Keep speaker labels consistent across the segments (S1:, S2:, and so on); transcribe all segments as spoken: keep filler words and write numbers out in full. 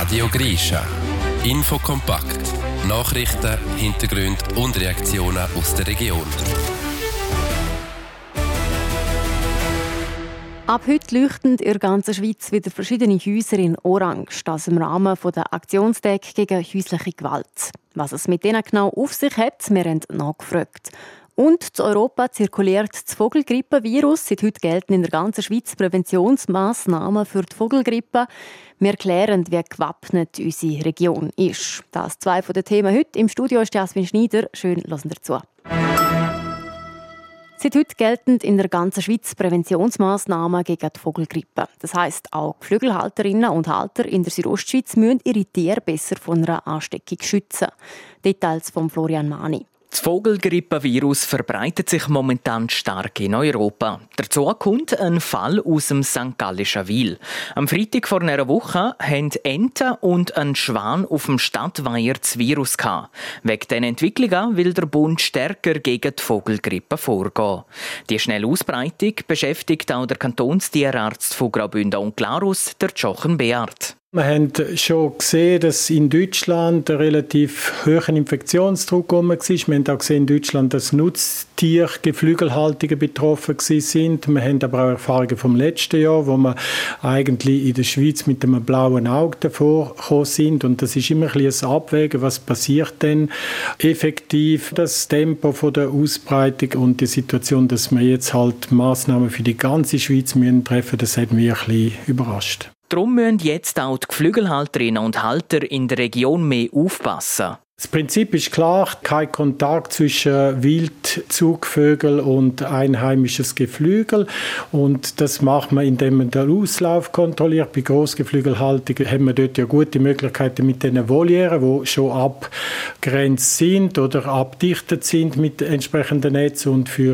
S1: Radio Grischa. Infokompakt. Nachrichten, Hintergründe und Reaktionen aus der Region.
S2: Ab heute leuchten in der ganzen Schweiz wieder verschiedene Häuser in Orange. Das im Rahmen der Aktionstag gegen häusliche Gewalt. Was es mit denen genau auf sich hat, wir haben nachgefragt. Und in Europa zirkuliert das Vogelgrippevirus. Seit heute gelten in der ganzen Schweiz Präventionsmaßnahmen für die Vogelgrippe. Wir erklären, wie gewappnet unsere Region ist. Das sind zwei von den Themen heute. Im Studio ist Jasmin Schneider. Schön, hören Sie zu. Seit heute gelten in der ganzen Schweiz Präventionsmaßnahmen gegen die Vogelgrippe. Das heisst, auch Geflügelhalterinnen und Halter in der Südostschweiz müssen ihre Tiere besser von einer Ansteckung schützen. Details von Florian Mani.
S3: Das Vogelgrippevirus verbreitet sich momentan stark in Europa. Dazu kommt ein Fall aus dem Sankt Gallischen Wil. Am Freitag vor einer Woche hatten Enten und ein Schwan auf dem Stadtweiher das Virus gehabt. Wegen diesen Entwicklungen will der Bund stärker gegen die Vogelgrippe vorgehen. Die schnelle Ausbreitung beschäftigt auch der Kantonstierarzt von Graubünden und Glarus, der Jochen Beard.
S4: Wir haben schon gesehen, dass in Deutschland ein relativ hoher Infektionsdruck war. Wir haben auch gesehen in Deutschland, dass Nutztiere, Geflügelhaltungen betroffen sind. Wir haben aber auch Erfahrungen vom letzten Jahr, wo wir eigentlich in der Schweiz mit einem blauen Auge davor gekommen sind. Und das ist immer ein bisschen ein Abwägen, was passiert denn effektiv. Das Tempo von der Ausbreitung und die Situation, dass wir jetzt halt Massnahmen für die ganze Schweiz müssen treffen, das hat mich ein bisschen überrascht.
S3: Darum müssen jetzt auch die Geflügelhalterinnen und Halter in der Region mehr aufpassen.
S4: Das Prinzip ist klar, kein Kontakt zwischen Wildzugvögel und einheimisches Geflügel. Und das macht man, indem man den Auslauf kontrolliert. Bei Grossgeflügelhaltungen haben wir dort ja gute Möglichkeiten mit den Volieren, die schon abgrenzt sind oder abdichtet sind mit entsprechenden Netzen. Und für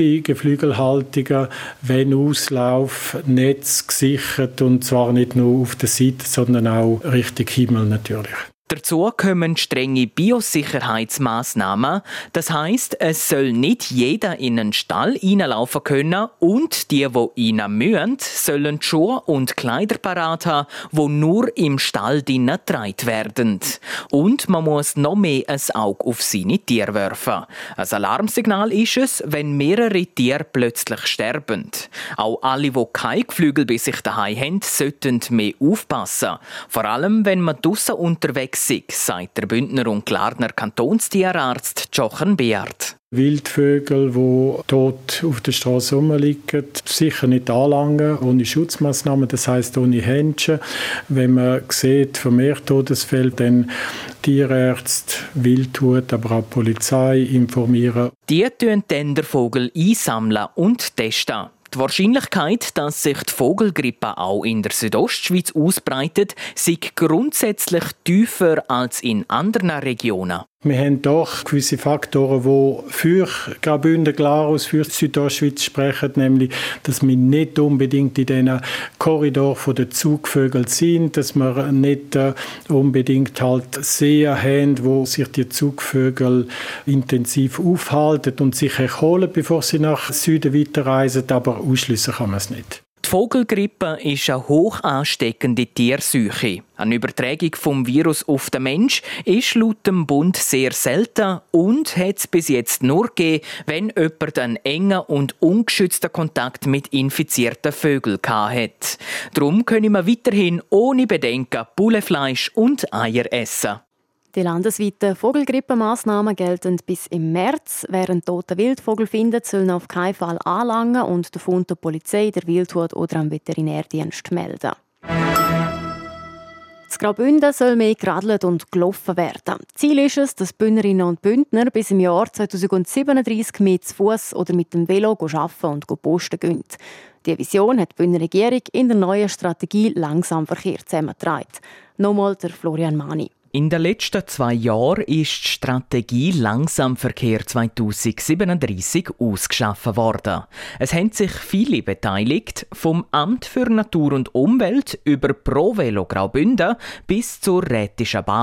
S4: Hobbygeflügelhaltungen, wenn Auslauf, Netz gesichert, und zwar nicht nur auf der Seite, sondern auch Richtung Himmel natürlich.
S3: Dazu kommen strenge Biosicherheitsmaßnahmen. Das heisst, es soll nicht jeder in einen Stall reinlaufen können und die, die rein müssen, sollen Schuhe und Kleider parat haben, die nur im Stall drinnen getragen werden. Und man muss noch mehr ein Auge auf seine Tiere werfen. Ein Alarmsignal ist es, wenn mehrere Tiere plötzlich sterben. Auch alle, die keine Geflügel bei sich daheim haben, sollten mehr aufpassen. Vor allem, wenn man draussen unterwegs sagt der Bündner und Glarner Kantonstierarzt Jochen Beard.
S4: Wildvögel, die tot auf der Straße rumliegen, sicher nicht anlangen, ohne Schutzmaßnahmen, das heisst ohne Händchen. Wenn man sieht, vermehrt Todesfälle, dann Tierärzte, Wildhut, aber auch Polizei informieren.
S3: Die tun dann den Vogel einsammeln und testen. Die Wahrscheinlichkeit, dass sich die Vogelgrippe auch in der Südostschweiz ausbreitet, sei grundsätzlich tiefer als in anderen Regionen.
S4: Wir haben doch gewisse Faktoren, die für Graubünden, Glarus, für die Südostschweiz sprechen, nämlich, dass wir nicht unbedingt in diesen Korridor der Zugvögel sind, dass wir nicht äh, unbedingt halt Seen haben, wo sich die Zugvögel intensiv aufhalten und sich erholen, bevor sie nach Süden weiterreisen, aber ausschliessen kann man es nicht.
S3: Die Vogelgrippe ist eine hoch ansteckende Tierseuche. Eine Übertragung vom Virus auf den Mensch ist laut dem Bund sehr selten und hat es bis jetzt nur gegeben, wenn jemand einen engen und ungeschützten Kontakt mit infizierten Vögeln hatte. Darum können wir weiterhin ohne Bedenken Bullefleisch und Eier essen.
S2: Die landesweiten Vogelgrippemaßnahmen gelten bis im März. Wer einen toten Wildvogel findet, soll ihn auf keinen Fall anlangen und den Fund der Polizei, der Wildhut oder am Veterinärdienst melden. In Graubünden soll mehr geradelt und gelaufen werden. Ziel ist es, dass Bündnerinnen und Bündner bis im Jahr zweitausendsiebenunddreißig mehr zu Fuss oder mit dem Velo arbeiten und posten gehen. Diese Vision hat die Bündner Regierung in der neuen Strategie Langsamverkehr zusammengetragen. Nochmal der Florian Mani.
S3: In den letzten zwei Jahren ist die Strategie Langsamverkehr zweitausendsiebenunddreißig ausgeschaffen worden. Es haben sich viele beteiligt, vom Amt für Natur und Umwelt über Pro Velo Graubünden bis zur Rätischen Bahn.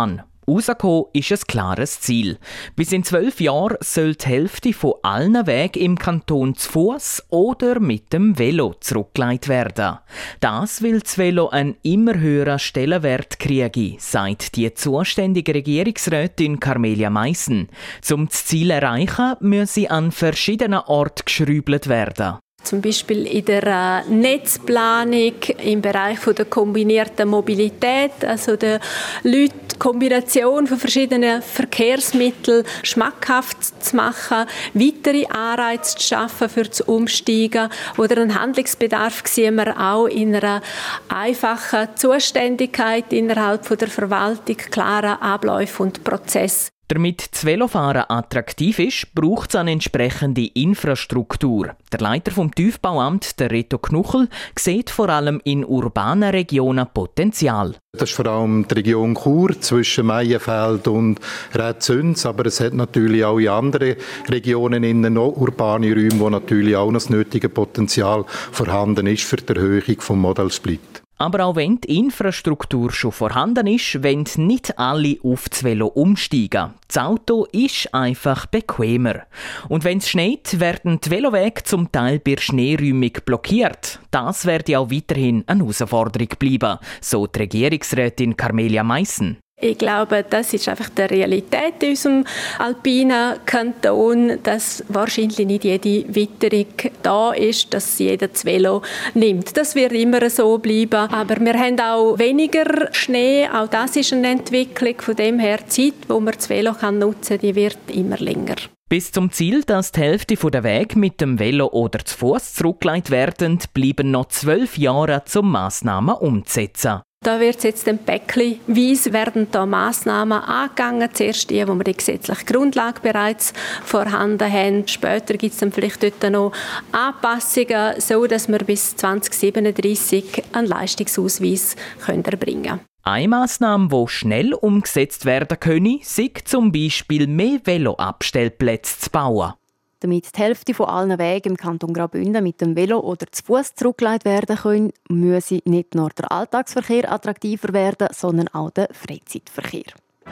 S3: Rauskommen ist ein klares Ziel. Bis in zwölf Jahren soll die Hälfte von allen Wegen im Kanton zu Fuss oder mit dem Velo zurückgelegt werden. Das, weil das Velo einen immer höheren Stellenwert kriege, sagt die zuständige Regierungsrätin Carmelia Meissen. Um das Ziel zu erreichen, müsse an verschiedenen Orten geschrübelt werden.
S5: Zum Beispiel in der Netzplanung, im Bereich der kombinierten Mobilität, also der Leute die Kombination von verschiedenen Verkehrsmitteln schmackhaft zu machen, weitere Anreize zu schaffen für das Umsteigen oder einen Handlungsbedarf sehen wir auch in einer einfachen Zuständigkeit innerhalb der Verwaltung, klaren Abläufe und Prozesse.
S3: Damit das Velofahren attraktiv ist, braucht es eine entsprechende Infrastruktur. Der Leiter vom Tiefbauamt, der Reto Knuchel, sieht vor allem in urbanen Regionen Potenzial.
S6: Das ist vor allem die Region Chur zwischen Meienfeld und Rätzüns, aber es hat natürlich auch in anderen Regionen innen noch urbane Räume, wo natürlich auch noch das nötige Potenzial vorhanden ist für die Erhöhung des Modal Split.
S3: Aber auch wenn die Infrastruktur schon vorhanden ist, wollen nicht alle auf das Velo umsteigen. Das Auto ist einfach bequemer. Und wenn es schneit, werden die Velowege zum Teil bei Schneeräumung blockiert. Das werde auch weiterhin eine Herausforderung bleiben, so die Regierungsrätin Carmelia Meissen.
S5: Ich glaube, das ist einfach die Realität in unserem alpinen Kanton, dass wahrscheinlich nicht jede Witterung da ist, dass jeder das Velo nimmt. Das wird immer so bleiben. Aber wir haben auch weniger Schnee. Auch das ist eine Entwicklung. Von dem her, die Zeit, wo man das Velo nutzen kann, die wird immer länger.
S3: Bis zum Ziel, dass die Hälfte der Wege mit dem Velo oder zu Fuss zurückgelegt werden, bleiben noch zwölf Jahre, um Massnahmen umzusetzen.
S5: Da wird jetzt ein Päckchenweise werden da Massnahmen angegangen. Zuerst die, wo wir die gesetzliche Grundlage bereits vorhanden haben. Später gibt es dann vielleicht dort noch Anpassungen, so dass wir bis zwanzig siebenunddreissig einen Leistungsausweis erbringen können.
S3: Eine Massnahme, die schnell umgesetzt werden könne, sei zum Beispiel mehr Veloabstellplätze zu bauen.
S2: Damit die Hälfte von allen Wegen im Kanton Graubünden mit dem Velo oder zu Fuss zurückgelegt werden können, müsse nicht nur der Alltagsverkehr attraktiver werden, sondern auch der Freizeitverkehr.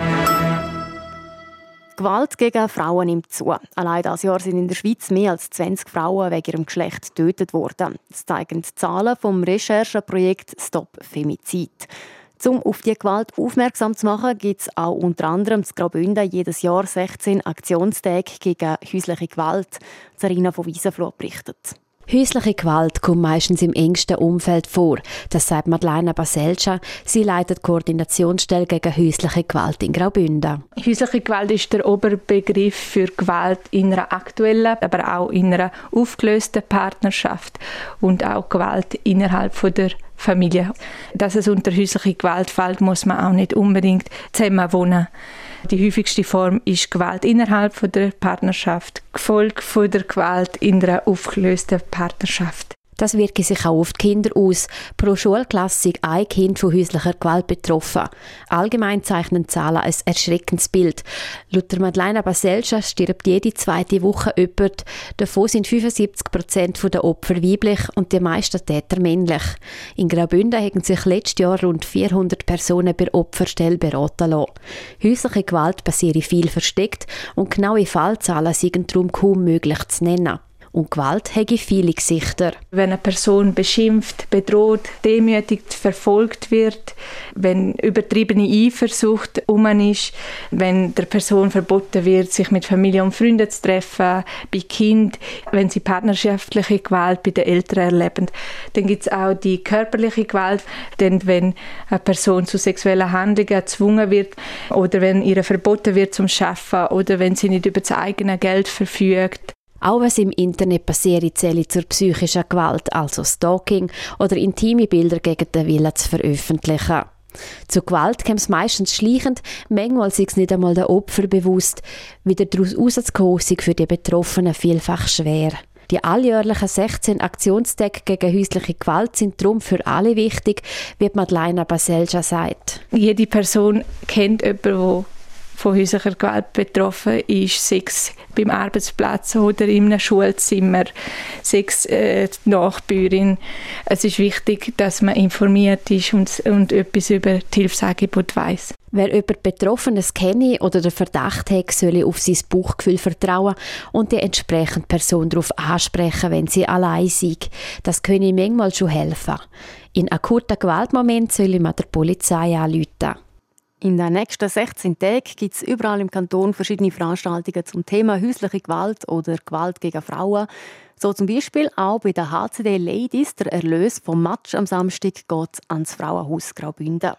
S2: Gewalt gegen Frauen nimmt zu. Allein dieses Jahr sind in der Schweiz mehr als zwanzig Frauen wegen ihrem Geschlecht getötet worden. Das zeigen die Zahlen vom Rechercheprojekt Stop Femizid. Um auf die Gewalt aufmerksam zu machen, gibt es auch unter anderem in Graubünden jedes Jahr sechzehn Aktionstage gegen häusliche Gewalt. Sarina von Wiesenfloh berichtet.
S7: Häusliche Gewalt kommt meistens im engsten Umfeld vor. Das sagt Madeleine Baselcha. Sie leitet die Koordinationsstelle gegen häusliche Gewalt in Graubünden.
S8: Häusliche Gewalt ist der Oberbegriff für Gewalt in einer aktuellen, aber auch in einer aufgelösten Partnerschaft und auch Gewalt innerhalb von der Familie. Dass es unter häusliche Gewalt fällt, muss man auch nicht unbedingt zusammen wohnen. Die häufigste Form ist Gewalt innerhalb von der Partnerschaft, gefolgt von der Gewalt in einer aufgelösten Partnerschaft.
S7: Das wirkt sich auch auf die Kinder aus. Pro Schulklasse ist ein Kind von häuslicher Gewalt betroffen. Allgemein zeichnen Zahlen ein erschreckendes Bild. Laut Madeleine Baselcha stirbt jede zweite Woche jemand. Davon sind fünfundsiebzig Prozent der Opfer weiblich und die meisten Täter männlich. In Graubünden haben sich letztes Jahr rund vierhundert Personen bei Opferstelle beraten lassen. Häusliche Gewalt passiert viel versteckt und genaue Fallzahlen sind darum kaum möglich zu nennen. Und Gewalt hat viele Gesichter.
S8: Wenn eine Person beschimpft, bedroht, demütigt, verfolgt wird, wenn übertriebene Eifersucht um ist, wenn der Person verboten wird, sich mit Familie und Freunden zu treffen, bei Kind, wenn sie partnerschaftliche Gewalt bei den Eltern erleben. Dann gibt es auch die körperliche Gewalt, denn wenn eine Person zu sexuellen Handlungen gezwungen wird oder wenn ihr verboten wird zum Arbeiten oder wenn sie nicht über das eigene Geld verfügt.
S7: Auch was im Internet passiert, zählt zur psychischen Gewalt, also Stalking oder intime Bilder gegen den Willen zu veröffentlichen. Zu Gewalt kommt es meistens schleichend, manchmal ist es nicht einmal der Opfer bewusst. Wieder daraus rauszukommen, ist für die Betroffenen vielfach schwer. Die alljährlichen sechzehn Aktionstage gegen häusliche Gewalt sind darum für alle wichtig, wie Madeleine Baselcha sagt.
S8: Jede Person kennt jemanden, der von häuslicher Gewalt betroffen ist, sei es beim Arbeitsplatz oder in einem Schulzimmer, sei es äh, die Nachbarin. Es ist wichtig, dass man informiert ist und, und etwas über die Hilfsangebote weiss.
S7: Wer jemand Betroffenes kenne oder den Verdacht hat, soll auf sein Bauchgefühl vertrauen und die entsprechende Person darauf ansprechen, wenn sie allein ist. Das könne manchmal schon helfen. In akuten Gewaltmomenten soll man der Polizei anrufen.
S2: In den nächsten sechzehn Tagen gibt es überall im Kanton verschiedene Veranstaltungen zum Thema häusliche Gewalt oder Gewalt gegen Frauen. So zum Beispiel auch bei der H C D Ladies. Der Erlös vom Match am Samstag geht ans Frauenhaus Graubünden.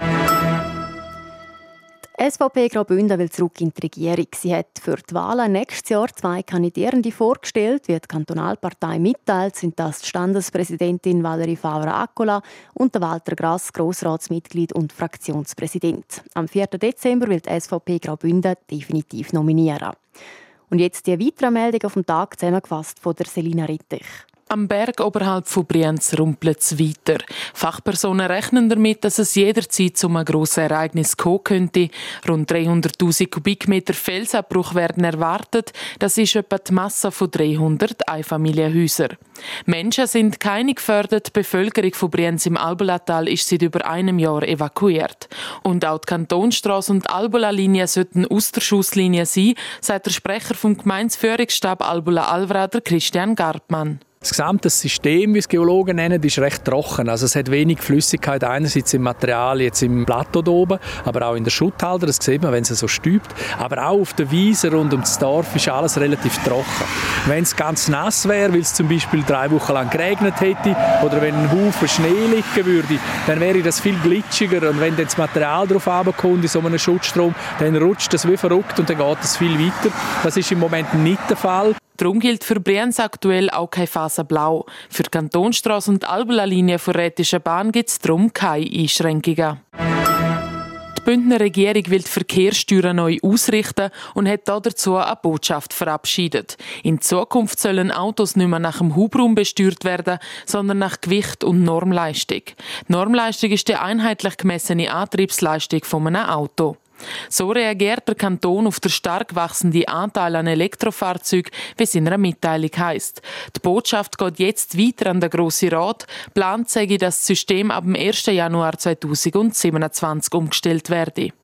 S2: Die S V P Graubünden will zurück in die Regierung. Sie hat für die Wahlen nächstes Jahr zwei Kandidierende vorgestellt. Wie die Kantonalpartei mitteilt, sind das die Standespräsidentin Valerie Favre-Accola und der Walter Grass, Grossratsmitglied und Fraktionspräsident. Am vierten Dezember will die S V P Graubünden definitiv nominieren. Und jetzt die weitere Meldung auf dem Tag, zusammengefasst von der Selina Rittich.
S9: Am Berg oberhalb von Brienz rumpelt es weiter. Fachpersonen rechnen damit, dass es jederzeit zu einem grossen Ereignis kommen könnte. Rund dreihunderttausend Kubikmeter Felsabbruch werden erwartet. Das ist etwa die Masse von dreihundert Einfamilienhäusern. Menschen sind keine gefördert. Die Bevölkerung von Brienz im Albulatal ist seit über einem Jahr evakuiert. Und auch die Kantonstrasse und die Albula-Linie sollten Osterschusslinie sein, sagt der Sprecher vom Gemeindeführungsstab Albula-Alvra, Christian Gartmann.
S10: Das gesamte System, wie es Geologen nennen, ist recht trocken. Also es hat wenig Flüssigkeit, einerseits im Material, jetzt im Plateau oben, aber auch in der Schutthalter, das sieht man, wenn es so stübt. Aber auch auf der Wiese rund um das Dorf ist alles relativ trocken. Wenn es ganz nass wäre, weil es zum Beispiel drei Wochen lang geregnet hätte oder wenn ein Haufen Schnee liegen würde, dann wäre das viel glitschiger. Und wenn dann das Material drauf runterkommt in so einem Schutzstrom, dann rutscht das wie verrückt und dann geht es viel weiter. Das ist im Moment nicht der Fall.
S9: Darum gilt für Brienz aktuell auch keine Phase Blau. Für die Kantonstrasse und die Albula-Linie der Rätischen Bahn gibt es darum keine Einschränkungen. Die Bündner Regierung will die Verkehrssteuern neu ausrichten und hat dazu eine Botschaft verabschiedet. In Zukunft sollen Autos nicht mehr nach dem Hubraum besteuert werden, sondern nach Gewicht und Normleistung. Die Normleistung ist die einheitlich gemessene Antriebsleistung von einem Auto. So reagiert der Kanton auf den stark wachsenden Anteil an Elektrofahrzeugen, wie es in einer Mitteilung heisst. Die Botschaft geht jetzt weiter an den Grossen Rat. Plant sei, dass das System ab dem ersten Januar zweitausendsiebenundzwanzig umgestellt werde.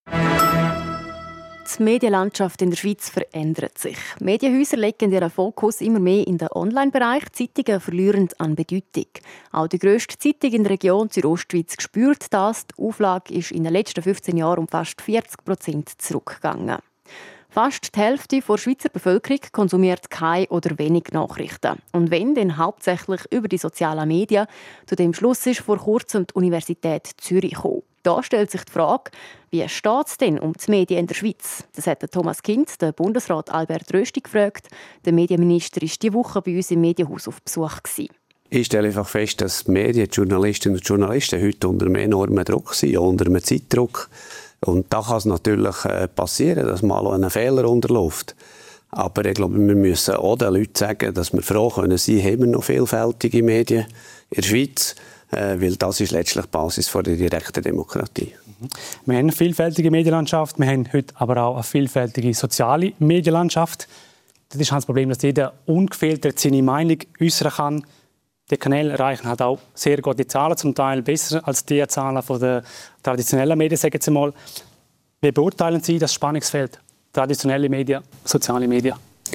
S2: Die Medienlandschaft in der Schweiz verändert sich. Medienhäuser legen ihren Fokus immer mehr in den Online-Bereich. Zeitungen verlieren an Bedeutung. Auch die grösste Zeitung in der Region Südostschweiz spürt das. Die Auflage ist in den letzten fünfzehn Jahren um fast vierzig Prozent zurückgegangen. Fast die Hälfte der Schweizer Bevölkerung konsumiert keine oder wenig Nachrichten. Und wenn, dann hauptsächlich über die sozialen Medien. Zu dem Schluss ist vor kurzem die Universität Zürich gekommen. Da stellt sich die Frage, wie steht es denn um die Medien in der Schweiz? Das hat Thomas Kind, der Bundesrat Albert Rösti, gefragt. Der Medienminister war diese Woche bei uns im Medienhaus auf Besuch gewesen.
S11: Ich stelle einfach fest, dass die Medien, die Journalistinnen und Journalisten heute unter einem enormen Druck sind, unter einem Zeitdruck. Und da kann es natürlich passieren, dass mal ein Fehler unterläuft. Aber ich glaube, wir müssen auch den Leuten sagen, dass wir froh können sein, haben wir noch vielfältige Medien in der Schweiz. Weil das ist letztlich die Basis der direkten Demokratie.
S12: Wir haben eine vielfältige Medienlandschaft, wir haben heute aber auch eine vielfältige soziale Medienlandschaft. Das ist halt das Problem, dass jeder ungefiltert seine Meinung äußern kann. Die Kanäle erreichen halt auch sehr gute Zahlen, zum Teil besser als die Zahlen der traditionellen Medien, sagen Sie mal. Wie beurteilen Sie das Spannungsfeld traditionelle Medien, soziale Medien?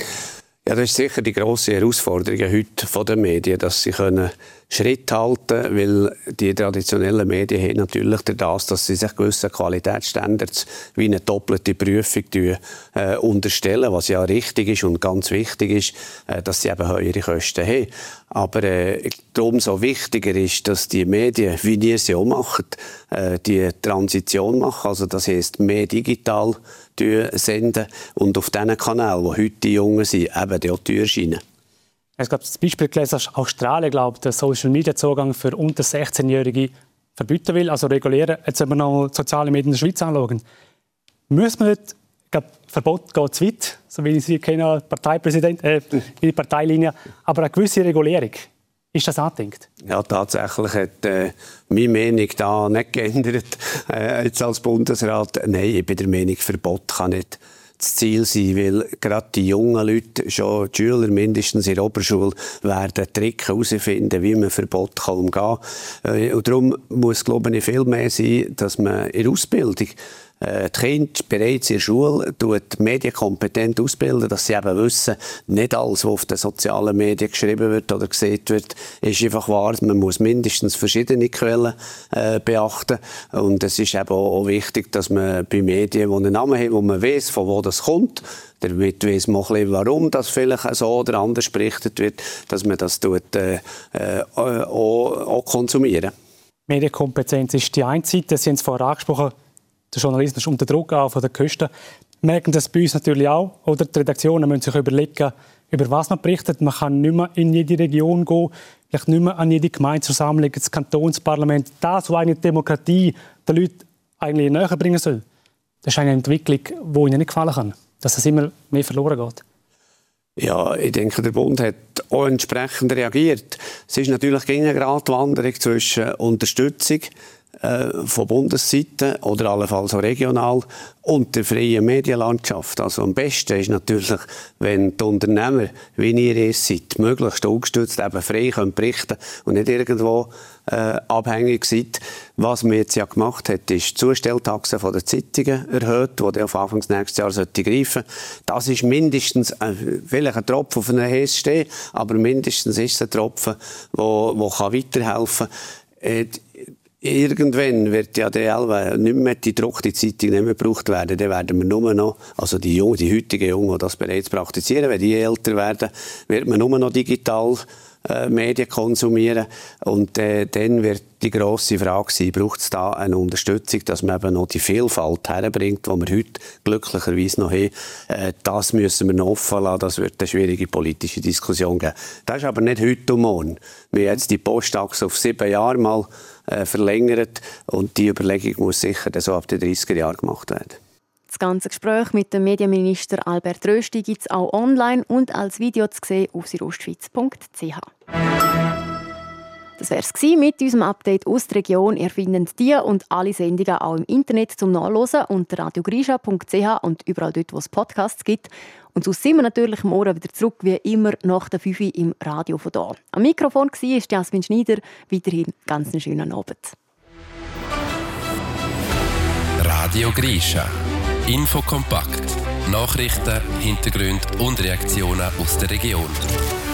S11: Ja, das ist sicher die grosse Herausforderung heute der Medien, dass sie können Schritt halten können, weil die traditionellen Medien haben natürlich das, dass sie sich gewissen Qualitätsstandards wie eine doppelte Prüfung äh, unterstellen, was ja richtig ist und ganz wichtig ist, äh, dass sie eben höhere Kosten haben. Aber äh, umso wichtiger ist, dass die Medien, wie die es ja auch machen, äh, die Transition machen, also das heisst mehr digital senden und auf diesen Kanälen, wo heute die Jungen sind, eben die auch die Tür scheinen.
S12: Ich glaube, das Beispiel gelesen, dass Australien, glaube ich, den Social-Media-Zugang für unter sechzehnjährige verbieten will, also regulieren. Jetzt wenn wir noch soziale Medien in der Schweiz anschauen. Müssen wir nicht, ich glaube, Verbot geht zu weit, so wie ich Sie kenne, Parteipräsident, äh, die Parteilinie, aber eine gewisse Regulierung. Ist das angedenkt?
S11: Ja, tatsächlich hat äh, meine Meinung da nicht geändert äh, jetzt als Bundesrat. Nein, ich bin der Meinung, Verbot kann nicht das Ziel sein, weil gerade die jungen Leute, schon die Schüler mindestens in der Oberschule, werden Tricks herausfinden, wie man Verbot kann umgehen kann. Äh, und darum muss, glaube ich, viel mehr sein, dass man in der Ausbildung die Kinder bereits in der Schule medienkompetent ausbilden, dass sie eben wissen, nicht alles, was auf den sozialen Medien geschrieben wird oder gesehen wird, ist einfach wahr. Man muss mindestens verschiedene Quellen äh, beachten. Und es ist eben auch wichtig, dass man bei Medien, die einen Namen haben, wo man weiss, von wo das kommt, damit weiss man auch ein bisschen, warum das vielleicht so oder anders berichtet wird, dass man das tut, äh, äh, auch, auch konsumieren.
S12: Medienkompetenz ist die eine Seite, Sie haben es vorher angesprochen, der Journalismus ist unter Druck auch von den Kosten. Wir merken das bei uns natürlich auch. Oder die Redaktionen müssen sich überlegen, über was man berichtet. Man kann nicht mehr in jede Region gehen, vielleicht nicht mehr an jede Gemeindeversammlung, das Kantonsparlament. Das, was eine Demokratie den Leuten eigentlich näher bringen soll. Das ist eine Entwicklung, die ihnen nicht gefallen kann. Dass es immer mehr verloren geht.
S11: Ja, ich denke, der Bund hat auch entsprechend reagiert. Es ist natürlich eine Gratwanderung zwischen Unterstützung von Bundesseite oder allenfalls auch regional und der freien Medienlandschaft. Also am besten ist natürlich, wenn die Unternehmer, wie ihr es seid, möglichst ungestützt eben frei können berichten und nicht irgendwo äh, abhängig seid. Was man jetzt ja gemacht hat, ist die Zustelltaxe von den Zeitungen erhöht, die auf Anfang nächstes Jahr sollte greifen. Das ist mindestens äh, vielleicht ein Tropfen auf einen heißen Stein, aber mindestens ist es ein Tropfen, der weiterhelfen kann. Äh, Irgendwann wird ja die Elbe nicht mehr die gedruckte Zeitung nicht mehr gebraucht werden. Dann werden wir nur noch, also die Jungen, die heutigen Jungen, die das bereits praktizieren, wenn die älter werden, wird man nur noch digital äh, Medien konsumieren. Und äh, dann wird die grosse Frage sein, braucht es da eine Unterstützung, dass man eben noch die Vielfalt herbringt, die wir heute glücklicherweise noch haben. Äh, das müssen wir noch offen lassen, das wird eine schwierige politische Diskussion geben. Das ist aber nicht heute und morgen. Wir haben jetzt die Postachse auf sieben Jahre mal äh, verlängert und die Überlegung muss sicher so ab den dreißiger Jahren gemacht werden.
S2: Das ganze Gespräch mit dem Medienminister Albert Rösti gibt es auch online und als Video zu sehen auf südostschweiz punkt c h. Das war es mit unserem Update aus der Region. Ihr findet die und alle Sendungen auch im Internet zum Nachlesen unter radiogrischa punkt c h und überall dort, wo es Podcasts gibt. Und sonst sind wir natürlich morgen wieder zurück, wie immer, nach der fünf Uhr im Radio von hier. Am Mikrofon war Jasmin Schneider. Weiterhin ganz einen schönen Abend.
S1: Radio Grischa. Infokompakt. Nachrichten, Hintergründe und Reaktionen aus der Region.